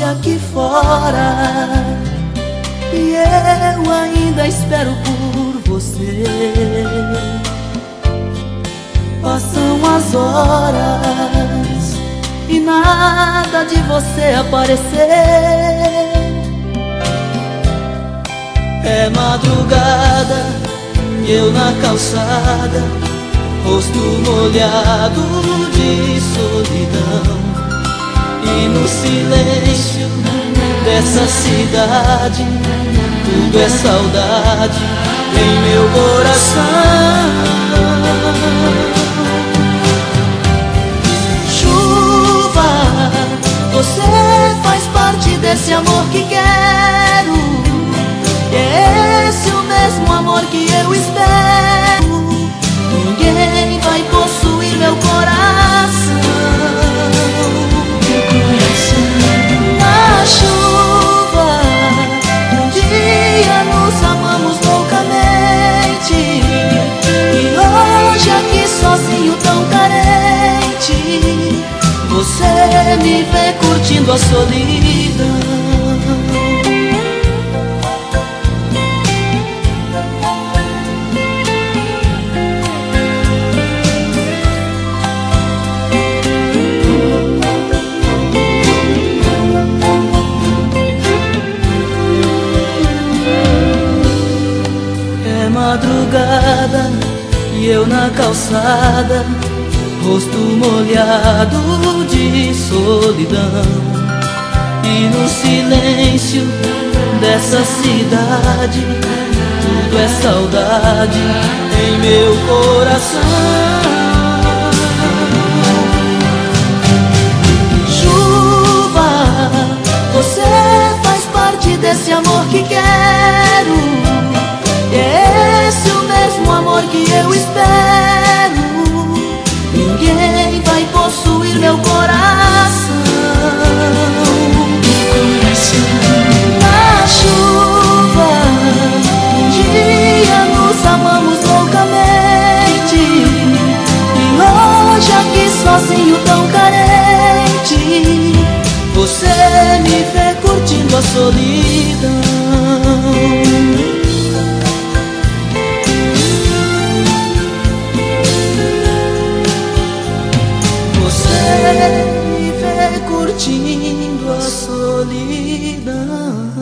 aqui fora e eu ainda espero por você. Passam as horas e nada de você aparecer. É madrugada e eu na calçada, rosto molhado de solidão. E no silêncio dessa cidade, tudo é saudade em meu coração. Chuva, você faz parte desse amor que quero. É esse o mesmo amor que eu espero. Ninguém vai possuir meu coração. Na chuva, um dia nos amamos loucamente, e hoje aqui sozinho tão carente, você me vê curtindo a solidão. Madrugada e eu na calçada, rosto molhado de solidão. E no silêncio dessa cidade, tudo é saudade em meu coração. Chuva, você faz parte desse amor que quero. É esse o mesmo amor que eu espero. Ninguém vai possuir meu coração. Na chuva, um dia nos amamos loucamente, e hoje aqui sozinho tão carente, você me vê curtindo a solidão. Me vê curtindo a solidão.